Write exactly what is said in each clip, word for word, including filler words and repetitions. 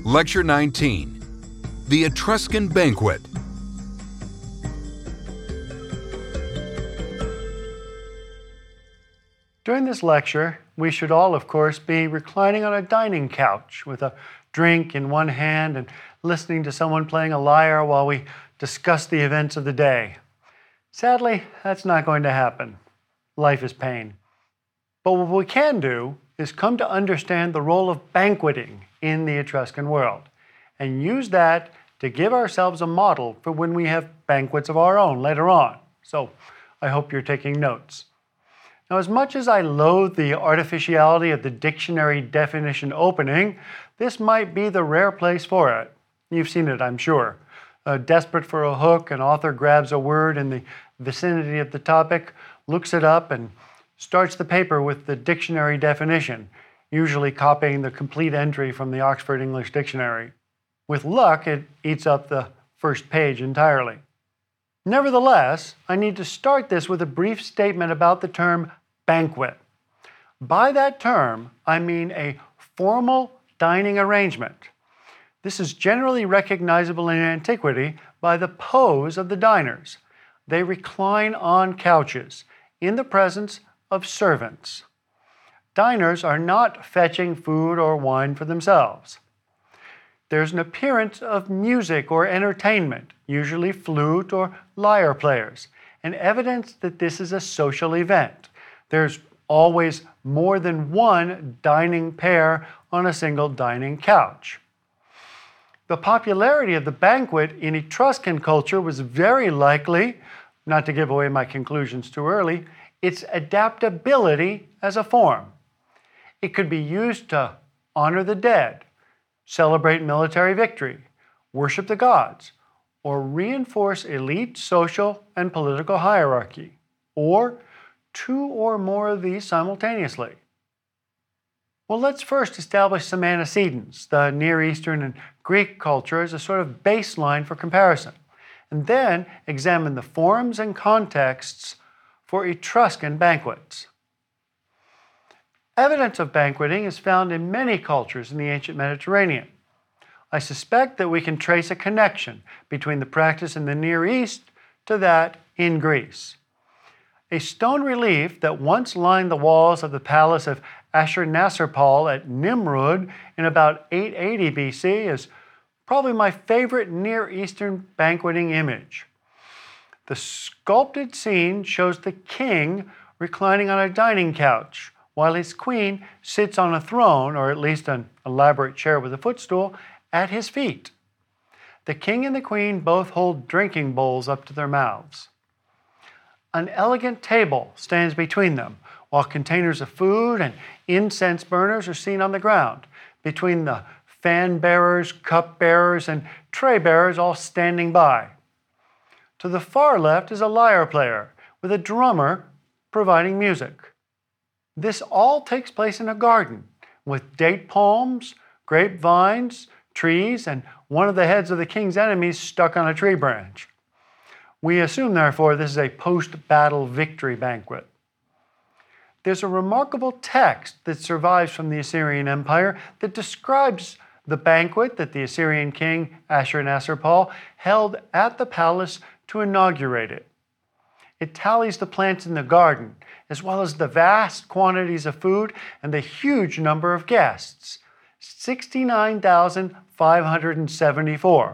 Lecture nineteen, The Etruscan Banquet. During this lecture, we should all, of course, be reclining on a dining couch with a drink in one hand and listening to someone playing a lyre while we discuss the events of the day. Sadly, that's not going to happen. Life is pain. But what we can do is come to understand the role of banqueting in the Etruscan world and use that to give ourselves a model for when we have banquets of our own later on. So I hope you're taking notes. Now, as much as I loathe the artificiality of the dictionary definition opening, this might be the rare place for it. You've seen it, I'm sure. Uh, desperate for a hook, an author grabs a word in the vicinity of the topic, looks it up, and starts the paper with the dictionary definition, usually copying the complete entry from the Oxford English Dictionary. With luck, it eats up the first page entirely. Nevertheless, I need to start this with a brief statement about the term banquet. By that term, I mean a formal dining arrangement. This is generally recognizable in antiquity by the pose of the diners. They recline on couches in the presence of servants. Diners are not fetching food or wine for themselves. There's an appearance of music or entertainment, usually flute or lyre players, and evidence that this is a social event. There's always more than one dining pair on a single dining couch. The popularity of the banquet in Etruscan culture was very likely, not to give away my conclusions too early, its adaptability as a form. It could be used to honor the dead, celebrate military victory, worship the gods, or reinforce elite social and political hierarchy, or two or more of these simultaneously. Well, let's first establish some antecedents, the Near Eastern and Greek culture, as a sort of baseline for comparison, and then examine the forms and contexts for Etruscan banquets. Evidence of banqueting is found in many cultures in the ancient Mediterranean. I suspect that we can trace a connection between the practice in the Near East to that in Greece. A stone relief that once lined the walls of the palace of Ashurnasirpal at Nimrud in about eight eighty B C is probably my favorite Near Eastern banqueting image. The sculpted scene shows the king reclining on a dining couch, while his queen sits on a throne, or at least an elaborate chair with a footstool, at his feet. The king and the queen both hold drinking bowls up to their mouths. An elegant table stands between them, while containers of food and incense burners are seen on the ground, between the fan bearers, cup bearers, and tray bearers all standing by. To the far left is a lyre player, with a drummer providing music. This all takes place in a garden, with date palms, grapevines, trees, and one of the heads of the king's enemies stuck on a tree branch. We assume, therefore, this is a post-battle victory banquet. There's a remarkable text that survives from the Assyrian Empire that describes the banquet that the Assyrian king Ashurnasirpal held at the palace to inaugurate it. It tallies the plants in the garden, as well as the vast quantities of food and the huge number of guests, sixty-nine thousand five hundred seventy-four.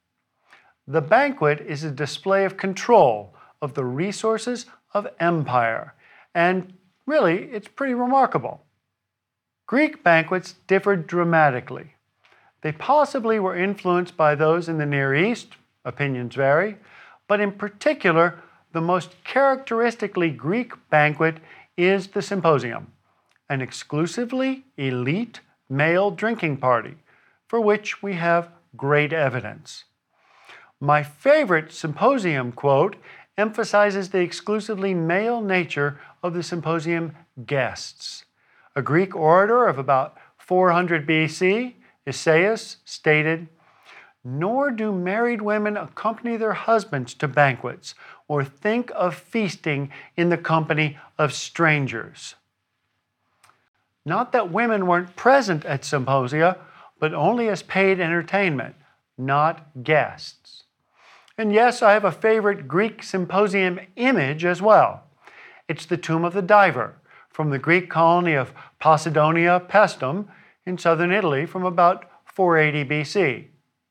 The banquet is a display of control of the resources of empire, and really, it's pretty remarkable. Greek banquets differed dramatically. They possibly were influenced by those in the Near East, opinions vary, but in particular, the most characteristically Greek banquet is the symposium, an exclusively elite male drinking party, for which we have great evidence. My favorite symposium quote emphasizes the exclusively male nature of the symposium guests. A Greek orator of about four hundred B C, Esaias, stated, "Nor do married women accompany their husbands to banquets or think of feasting in the company of strangers." Not that women weren't present at symposia, but only as paid entertainment, not guests. And yes, I have a favorite Greek symposium image as well. It's the Tomb of the Diver from the Greek colony of Posidonia Paestum in southern Italy from about four eighty B C.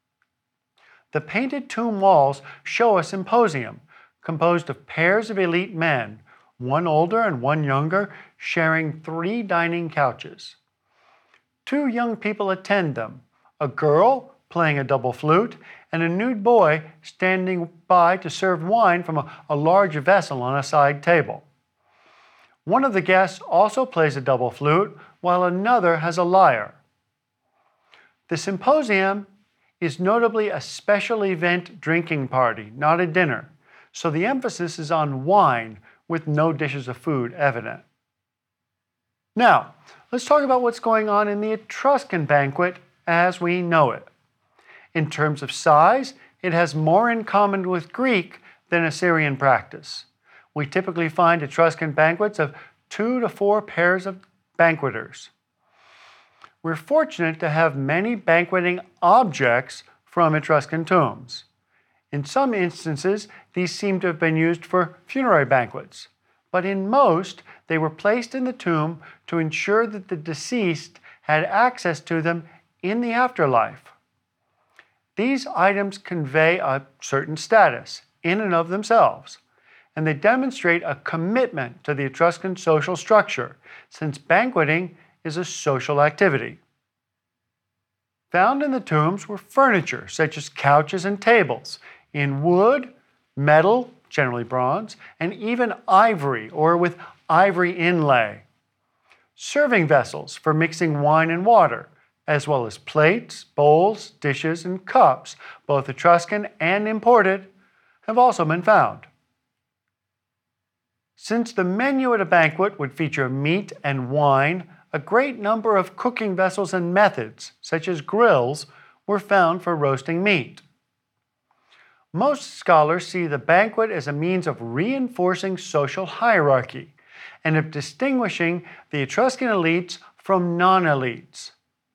The painted tomb walls show a symposium composed of pairs of elite men, one older and one younger, sharing three dining couches. Two young people attend them, a girl playing a double flute and a nude boy standing by to serve wine from a, a large vessel on a side table. One of the guests also plays a double flute while another has a lyre. The symposium is notably a special event drinking party, not a dinner, so the emphasis is on wine with no dishes of food evident. Now, let's talk about what's going on in the Etruscan banquet as we know it. In terms of size, it has more in common with Greek than Assyrian practice. We typically find Etruscan banquets of two to four pairs of banqueters. We're fortunate to have many banqueting objects from Etruscan tombs. In some instances, these seem to have been used for funerary banquets, but in most, they were placed in the tomb to ensure that the deceased had access to them in the afterlife. These items convey a certain status in and of themselves, and they demonstrate a commitment to the Etruscan social structure, since banqueting is a social activity. Found in the tombs were furniture, such as couches and tables, in wood, metal, generally bronze, and even ivory or with ivory inlay. Serving vessels for mixing wine and water, as well as plates, bowls, dishes, and cups, both Etruscan and imported, have also been found. Since the menu at a banquet would feature meat and wine, a great number of cooking vessels and methods, such as grills, were found for roasting meat. Most scholars see the banquet as a means of reinforcing social hierarchy and of distinguishing the Etruscan elites from non-elites.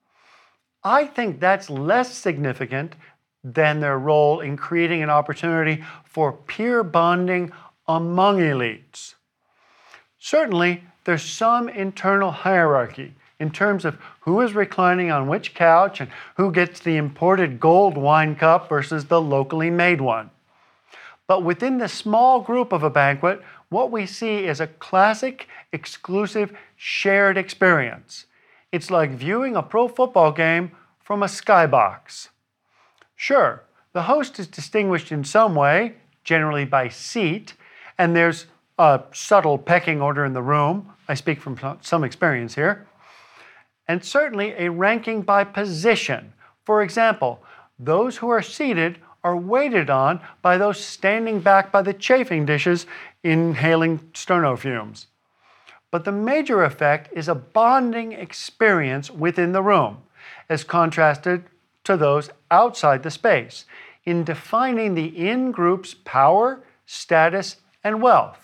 I think that's less significant than their role in creating an opportunity for peer bonding among elites. Certainly, there's some internal hierarchy in terms of who is reclining on which couch and who gets the imported gold wine cup versus the locally made one. But within the small group of a banquet, what we see is a classic, exclusive, shared experience. It's like viewing a pro football game from a skybox. Sure, the host is distinguished in some way, generally by seat, and there's a subtle pecking order in the room. I speak from some experience here. And certainly a ranking by position. For example, those who are seated are waited on by those standing back by the chafing dishes inhaling sterno fumes. But the major effect is a bonding experience within the room, as contrasted to those outside the space, in defining the in-group's power, status, and wealth.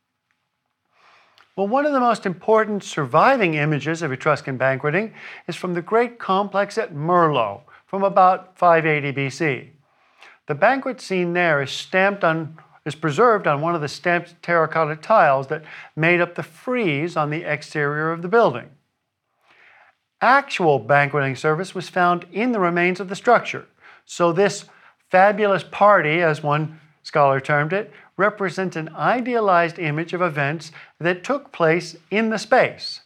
Well, one of the most important surviving images of Etruscan banqueting is from the great complex at Merlo from about five eighty B C. The banquet scene there is stamped on, is preserved on one of the stamped terracotta tiles that made up the frieze on the exterior of the building. Actual banqueting service was found in the remains of the structure, so this fabulous party, as one scholar termed it, represents an idealized image of events that took place in the space.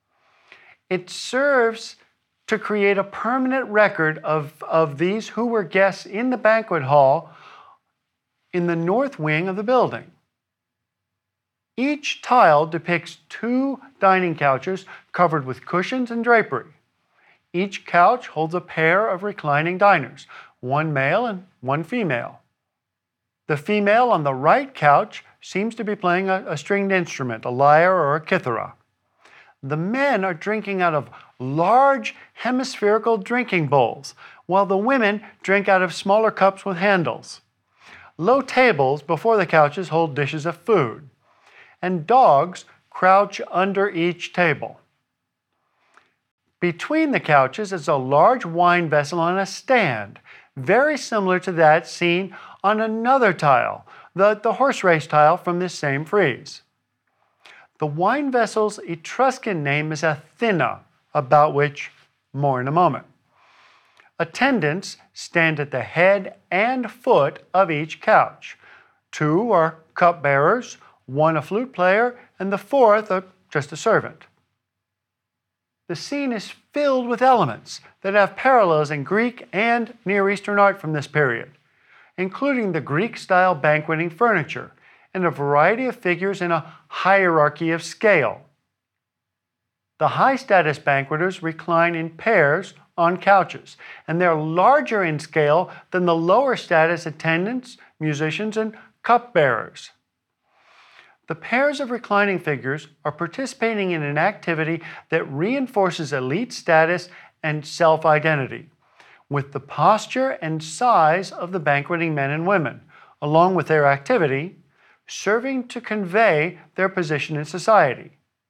It serves to create a permanent record of, of these who were guests in the banquet hall in the north wing of the building. Each tile depicts two dining couches covered with cushions and drapery. Each couch holds a pair of reclining diners, one male and one female. The female on the right couch seems to be playing a, a stringed instrument, a lyre or a kithara. The men are drinking out of large hemispherical drinking bowls, while the women drink out of smaller cups with handles. Low tables before the couches hold dishes of food, and dogs crouch under each table. Between the couches is a large wine vessel on a stand, very similar to that seen on another tile, the, the horse race tile from this same frieze. The wine vessel's Etruscan name is Athena, about which more in a moment. Attendants stand at the head and foot of each couch. Two are cupbearers, one a flute player, and the fourth a, just a servant. The scene is filled with elements that have parallels in Greek and Near Eastern art from this period, including the Greek-style banqueting furniture and a variety of figures in a hierarchy of scale. The high-status banqueters recline in pairs on couches, and they're larger in scale than the lower-status attendants, musicians, and cupbearers. The pairs of reclining figures are participating in an activity that reinforces elite status and self-identity, with the posture and size of the banqueting men and women, along with their activity, serving to convey their position in society.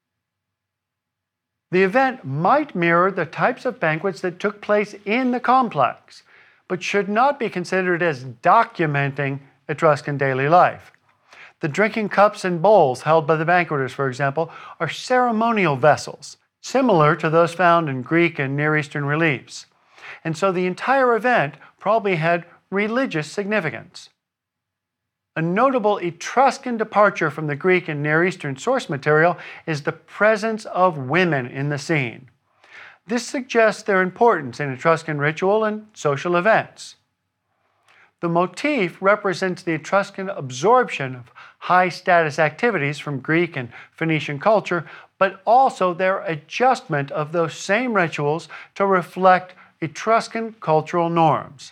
The event might mirror the types of banquets that took place in the complex, but should not be considered as documenting Etruscan daily life. The drinking cups and bowls held by the banqueters, for example, are ceremonial vessels, similar to those found in Greek and Near Eastern reliefs. And so the entire event probably had religious significance. A notable Etruscan departure from the Greek and Near Eastern source material is the presence of women in the scene. This suggests their importance in Etruscan ritual and social events. The motif represents the Etruscan absorption of high-status activities from Greek and Phoenician culture, but also their adjustment of those same rituals to reflect Etruscan cultural norms.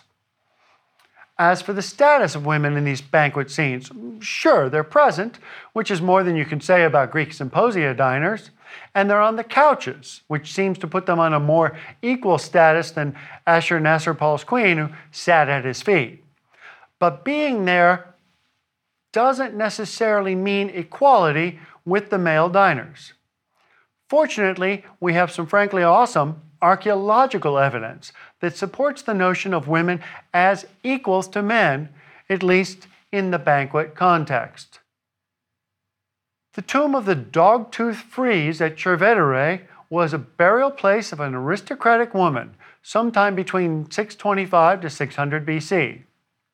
As for the status of women in these banquet scenes, sure, they're present, which is more than you can say about Greek symposia diners, and they're on the couches, which seems to put them on a more equal status than Ashurnasirpal's queen, who sat at his feet. But being there doesn't necessarily mean equality with the male diners. Fortunately, we have some frankly awesome archaeological evidence that supports the notion of women as equals to men, at least in the banquet context. The tomb of the Dogtooth frieze at Cerveteri was a burial place of an aristocratic woman sometime between six twenty-five to six hundred B C.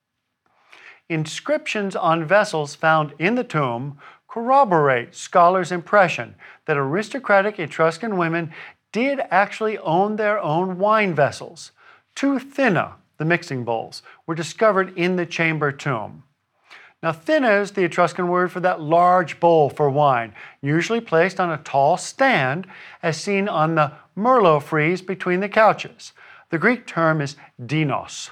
Inscriptions on vessels found in the tomb corroborate scholars' impression that aristocratic Etruscan women did actually own their own wine vessels. Two thinna, the mixing bowls, were discovered in the chamber tomb. Now, thinna is the Etruscan word for that large bowl for wine, usually placed on a tall stand, as seen on the Merlot frieze between the couches. The Greek term is dinos.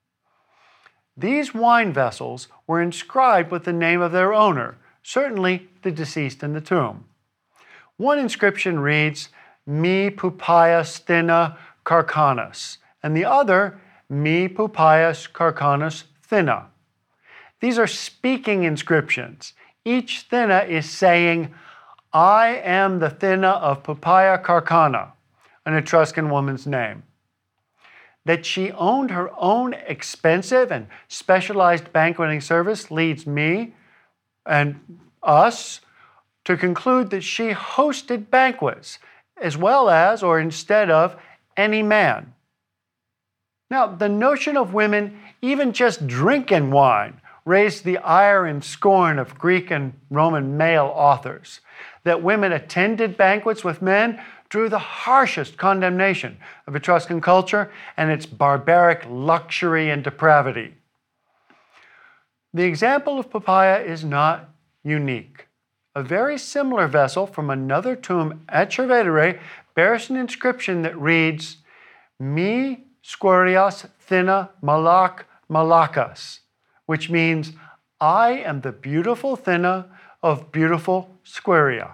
These wine vessels were inscribed with the name of their owner, certainly the deceased in the tomb. One inscription reads, Mi Pupias Thinna Carcanus, and the other, Mi Pupias Carcanus Thinna. These are speaking inscriptions. Each thinna is saying, I am the thinna of Pupaia Carcana, an Etruscan woman's name. That she owned her own expensive and specialized banqueting service leads me and us to conclude that she hosted banquets as well as, or instead of, any man. Now, the notion of women even just drinking wine raised the ire and scorn of Greek and Roman male authors. That women attended banquets with men drew the harshest condemnation of Etruscan culture and its barbaric luxury and depravity. The example of Pupaia is not unique. A very similar vessel from another tomb at Cerveteri bears an inscription that reads, Mi Squarias Thinna Malak Malakas, which means, I am the beautiful Thinna of beautiful Squaria.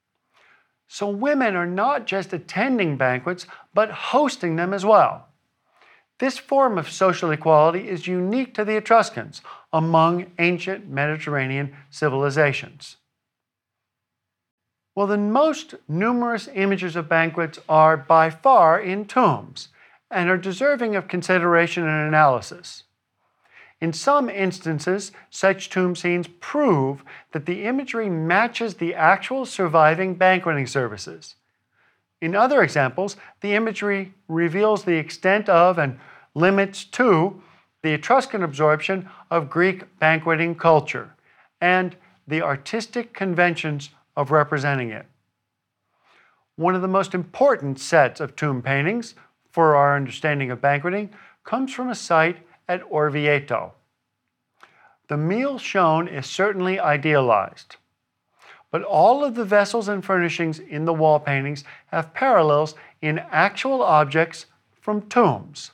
So women are not just attending banquets, but hosting them as well. This form of social equality is unique to the Etruscans among ancient Mediterranean civilizations. Well, the most numerous images of banquets are by far in tombs and are deserving of consideration and analysis. In some instances, such tomb scenes prove that the imagery matches the actual surviving banqueting services. In other examples, the imagery reveals the extent of and limits to the Etruscan absorption of Greek banqueting culture and the artistic conventions of representing it. One of the most important sets of tomb paintings for our understanding of banqueting comes from a site at Orvieto. The meal shown is certainly idealized, but all of the vessels and furnishings in the wall paintings have parallels in actual objects from tombs.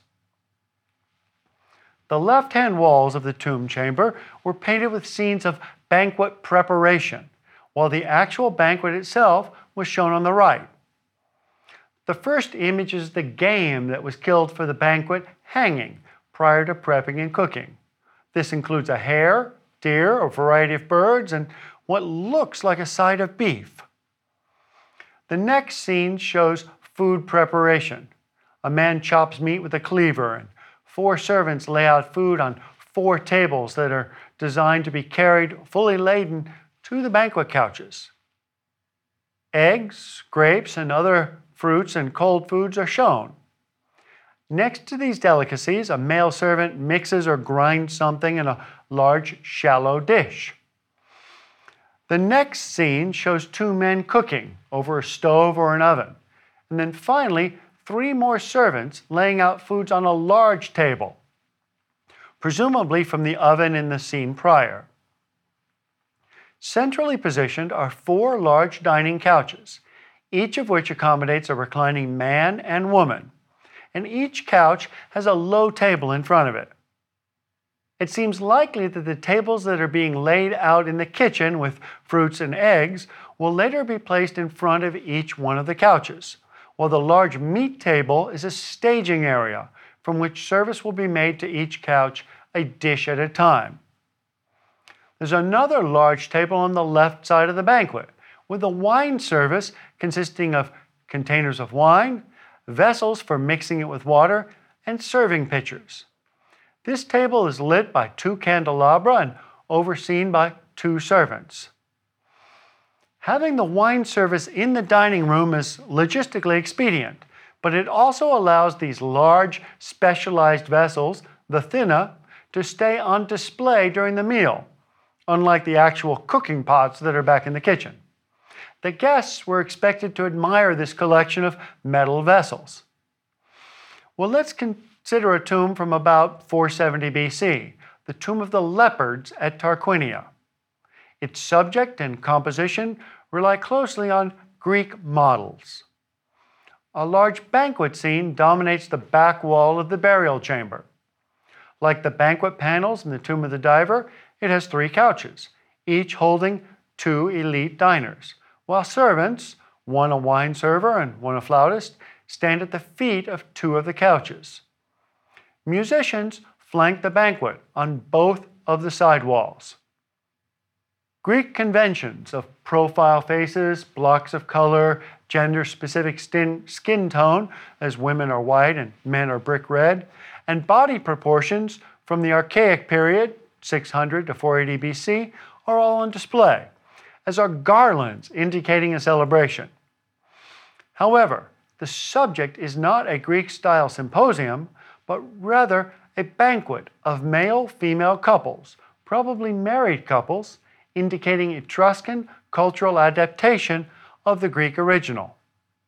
The left-hand walls of the tomb chamber were painted with scenes of banquet preparation, while the actual banquet itself was shown on the right. The first image is the game that was killed for the banquet hanging prior to prepping and cooking. This includes a hare, deer, a variety of birds, and what looks like a side of beef. The next scene shows food preparation. A man chops meat with a cleaver, and four servants lay out food on four tables that are designed to be carried fully laden to the banquet couches. Eggs, grapes, and other fruits and cold foods are shown. Next to these delicacies, a male servant mixes or grinds something in a large, shallow dish. The next scene shows two men cooking over a stove or an oven. And then finally, three more servants laying out foods on a large table, presumably from the oven in the scene prior. Centrally positioned are four large dining couches, each of which accommodates a reclining man and woman, and each couch has a low table in front of it. It seems likely that the tables that are being laid out in the kitchen with fruits and eggs will later be placed in front of each one of the couches, while the large meat table is a staging area from which service will be made to each couch a dish at a time. There's another large table on the left side of the banquet, with a wine service consisting of containers of wine, vessels for mixing it with water, and serving pitchers. This table is lit by two candelabra and overseen by two servants. Having the wine service in the dining room is logistically expedient, but it also allows these large, specialized vessels, the thinna, to stay on display during the meal, unlike the actual cooking pots that are back in the kitchen. The guests were expected to admire this collection of metal vessels. Well, let's consider a tomb from about four seventy B C, the tomb of the leopards at Tarquinia. Its subject and composition rely closely on Greek models. A large banquet scene dominates the back wall of the burial chamber. Like the banquet panels in the Tomb of the Diver, it has three couches, each holding two elite diners, while servants, one a wine server and one a flautist, stand at the feet of two of the couches. Musicians flank the banquet on both of the side walls. Greek conventions of profile faces, blocks of color, gender-specific skin tone, as women are white and men are brick red, and body proportions from the Archaic period, six hundred to four eighty B C, are all on display, as are garlands indicating a celebration. However, the subject is not a Greek-style symposium, but rather a banquet of male-female couples, probably married couples, indicating Etruscan cultural adaptation of the Greek original.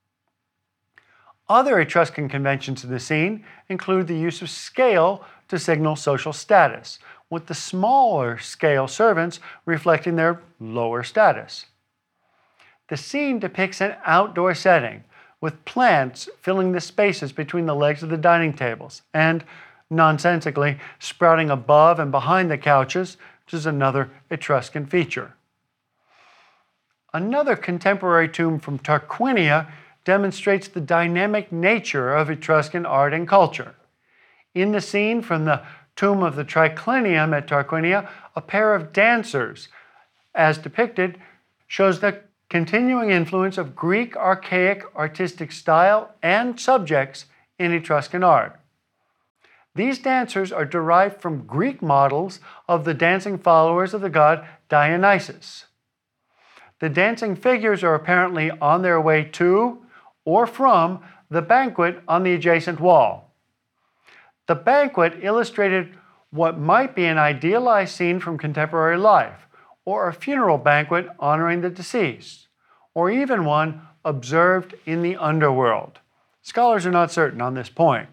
Other Etruscan conventions in the scene include the use of scale to signal social status, with the smaller scale servants reflecting their lower status. The scene depicts an outdoor setting, with plants filling the spaces between the legs of the dining tables and, nonsensically, sprouting above and behind the couches, which is another Etruscan feature. Another contemporary tomb from Tarquinia demonstrates the dynamic nature of Etruscan art and culture. In the scene from the tomb of the Triclinium at Tarquinia, a pair of dancers, as depicted, shows the continuing influence of Greek archaic artistic style and subjects in Etruscan art. These dancers are derived from Greek models of the dancing followers of the god Dionysus. The dancing figures are apparently on their way to or from the banquet on the adjacent wall. The banquet illustrated what might be an idealized scene from contemporary life, or a funeral banquet honoring the deceased, or even one observed in the underworld. Scholars are not certain on this point.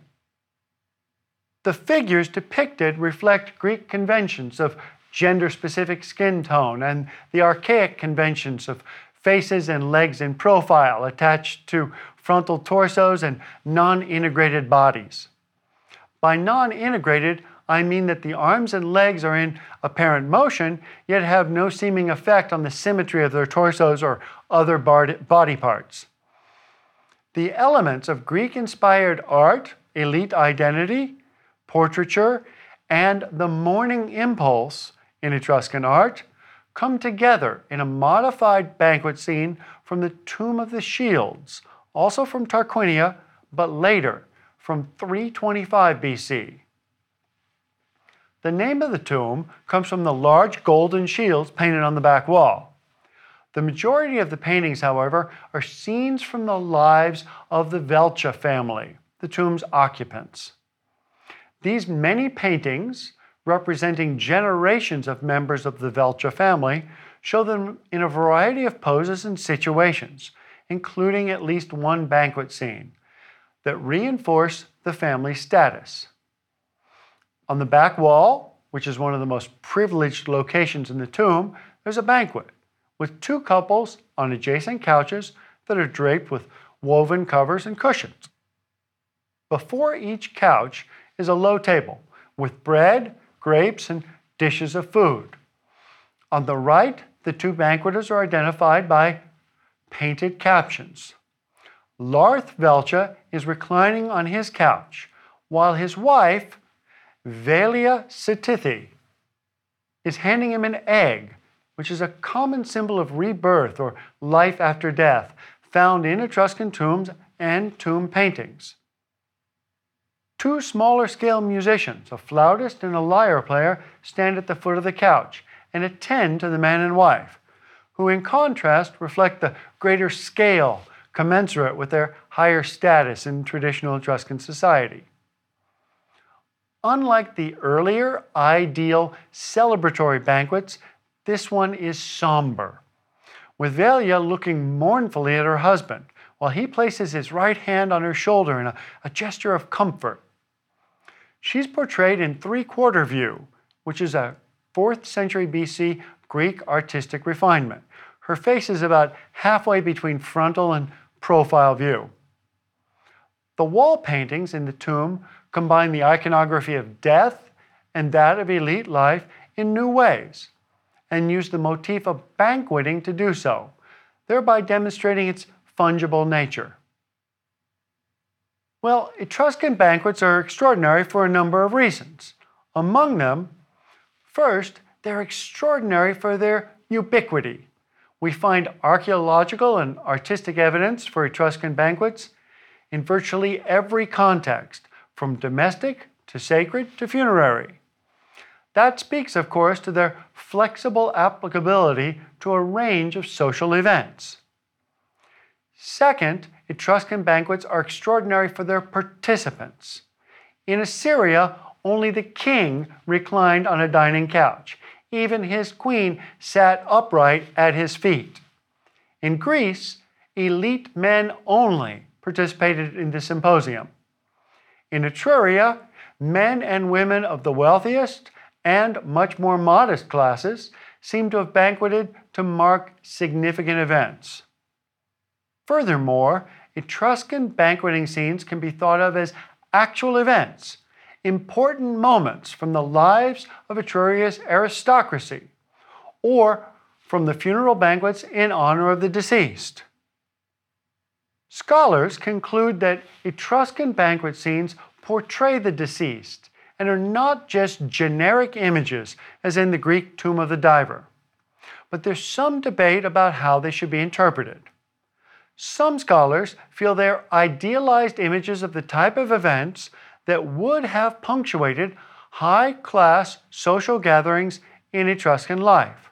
The figures depicted reflect Greek conventions of gender-specific skin tone and the archaic conventions of faces and legs in profile attached to frontal torsos and non-integrated bodies. By non-integrated, I mean that the arms and legs are in apparent motion, yet have no seeming effect on the symmetry of their torsos or other body parts. The elements of Greek-inspired art, elite identity, portraiture, and the mourning impulse in Etruscan art come together in a modified banquet scene from the Tomb of the Shields, also from Tarquinia, but later, from three twenty-five B C. The name of the tomb comes from the large golden shields painted on the back wall. The majority of the paintings, however, are scenes from the lives of the Velcha family, the tomb's occupants. These many paintings, representing generations of members of the Velcha family, show them in a variety of poses and situations, including at least one banquet scene, that reinforce the family's status. On the back wall, which is one of the most privileged locations in the tomb, there's a banquet with two couples on adjacent couches that are draped with woven covers and cushions. Before each couch is a low table with bread, grapes, and dishes of food. On the right, the two banqueters are identified by painted captions. Larth Velcha is reclining on his couch, while his wife, Velia Satithi, is handing him an egg, which is a common symbol of rebirth or life after death, found in Etruscan tombs and tomb paintings. Two smaller scale musicians, a flautist and a lyre player, stand at the foot of the couch and attend to the man and wife, who in contrast reflect the greater scale commensurate with their higher status in traditional Etruscan society. Unlike the earlier ideal celebratory banquets, this one is somber, with Velia looking mournfully at her husband, while he places his right hand on her shoulder in a, a gesture of comfort. She's portrayed in three-quarter view, which is a fourth century B C Greek artistic refinement. Her face is about halfway between frontal and profile view. The wall paintings in the tomb combine the iconography of death and that of elite life in new ways, and use the motif of banqueting to do so, thereby demonstrating its fungible nature. Well, Etruscan banquets are extraordinary for a number of reasons. Among them, first, they're extraordinary for their ubiquity. We find archaeological and artistic evidence for Etruscan banquets in virtually every context, from domestic to sacred to funerary. That speaks, of course, to their flexible applicability to a range of social events. Second, Etruscan banquets are extraordinary for their participants. In Assyria, only the king reclined on a dining couch. Even his queen sat upright at his feet. In Greece, elite men only participated in the symposium. In Etruria, men and women of the wealthiest and much more modest classes seem to have banqueted to mark significant events. Furthermore, Etruscan banqueting scenes can be thought of as actual events, important moments from the lives of Etruria's aristocracy, or from the funeral banquets in honor of the deceased. Scholars conclude that Etruscan banquet scenes portray the deceased and are not just generic images, as in the Greek Tomb of the Diver, but there's some debate about how they should be interpreted. Some scholars feel they're idealized images of the type of events that would have punctuated high-class social gatherings in Etruscan life.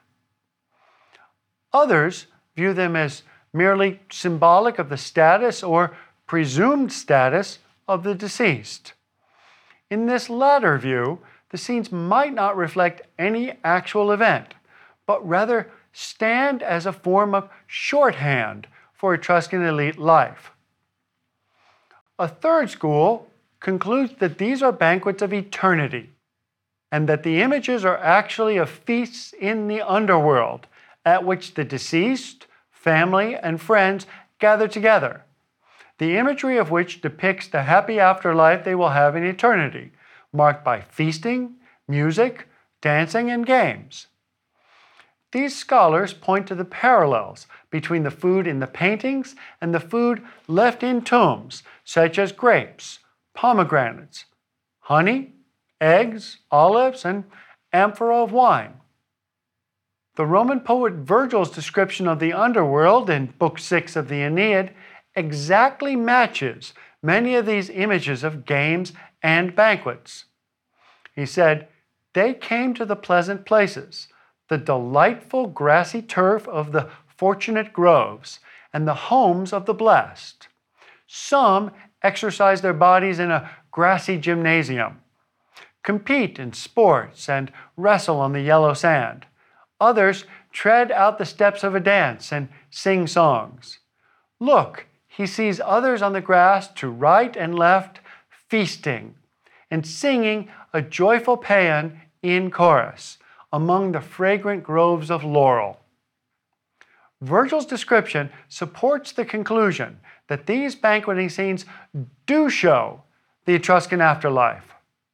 Others view them as merely symbolic of the status or presumed status of the deceased. In this latter view, the scenes might not reflect any actual event, but rather stand as a form of shorthand for Etruscan elite life. A third school concludes that these are banquets of eternity, and that the images are actually of feasts in the underworld, at which the deceased, family, and friends gather together, the imagery of which depicts the happy afterlife they will have in eternity, marked by feasting, music, dancing, and games. These scholars point to the parallels between the food in the paintings and the food left in tombs, such as grapes, pomegranates, honey, eggs, olives, and amphora of wine. The Roman poet Virgil's description of the underworld in Book six of the Aeneid exactly matches many of these images of games and banquets. He said, "They came to the pleasant places, the delightful grassy turf of the fortunate groves, and the homes of the blessed. Some exercise their bodies in a grassy gymnasium, compete in sports, and wrestle on the yellow sand. Others tread out the steps of a dance and sing songs. Look, he sees others on the grass to right and left, feasting and singing a joyful paean in chorus among the fragrant groves of laurel." Virgil's description supports the conclusion that these banqueting scenes do show the Etruscan afterlife.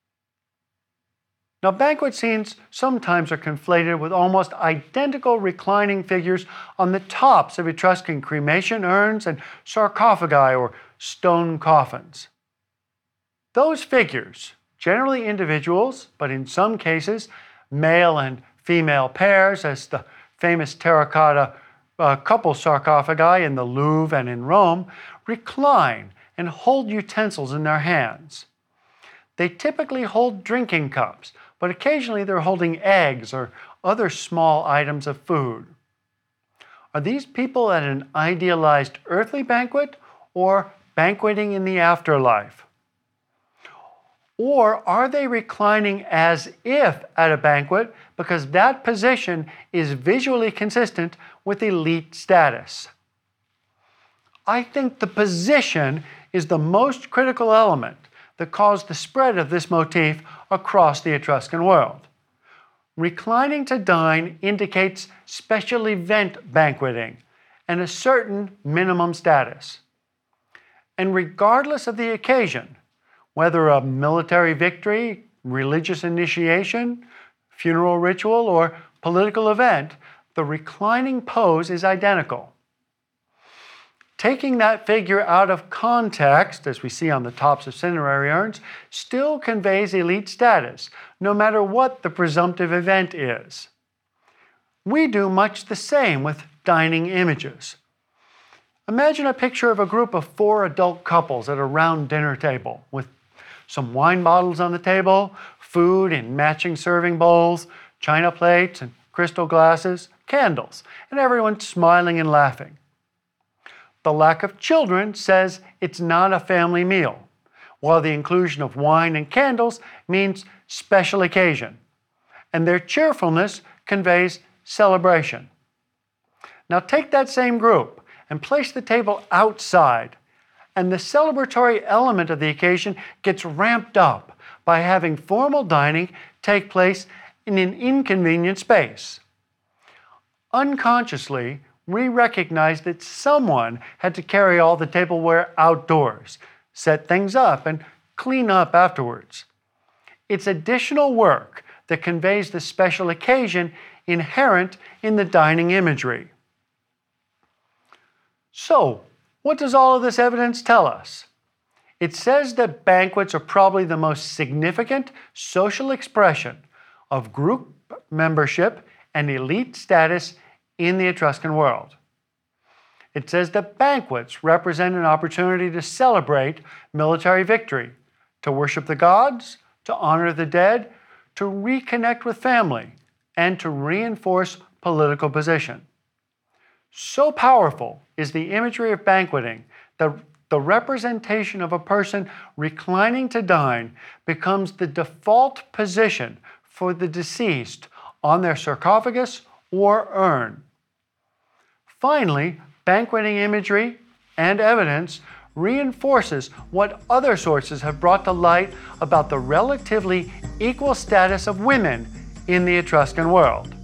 Now, banquet scenes sometimes are conflated with almost identical reclining figures on the tops of Etruscan cremation urns and sarcophagi or stone coffins. Those figures, generally individuals, but in some cases male and female pairs, as the famous terracotta uh, couple sarcophagi in the Louvre and in Rome, recline and hold utensils in their hands. They typically hold drinking cups, but occasionally they're holding eggs or other small items of food. Are these people at an idealized earthly banquet or banqueting in the afterlife? Or are they reclining as if at a banquet because that position is visually consistent with elite status? I think the position is the most critical element that caused the spread of this motif across the Etruscan world. Reclining to dine indicates special event banqueting and a certain minimum status. And regardless of the occasion, whether a military victory, religious initiation, funeral ritual, or political event, the reclining pose is identical. Taking that figure out of context, as we see on the tops of cinerary urns, still conveys elite status, no matter what the presumptive event is. We do much the same with dining images. Imagine a picture of a group of four adult couples at a round dinner table with some wine bottles on the table, food in matching serving bowls, china plates and crystal glasses, candles, and everyone smiling and laughing. The lack of children says it's not a family meal, while the inclusion of wine and candles means special occasion, and their cheerfulness conveys celebration. Now take that same group and place the table outside, and the celebratory element of the occasion gets ramped up by having formal dining take place in an inconvenient space. Unconsciously, we recognize that someone had to carry all the tableware outdoors, set things up, and clean up afterwards. It's additional work that conveys the special occasion inherent in the dining imagery. So, what does all of this evidence tell us? It says that banquets are probably the most significant social expression of group membership and elite status in the Etruscan world. It says that banquets represent an opportunity to celebrate military victory, to worship the gods, to honor the dead, to reconnect with family, and to reinforce political position. So powerful is the imagery of banqueting that the representation of a person reclining to dine becomes the default position for the deceased on their sarcophagus or urn. Finally, banqueting imagery and evidence reinforces what other sources have brought to light about the relatively equal status of women in the Etruscan world.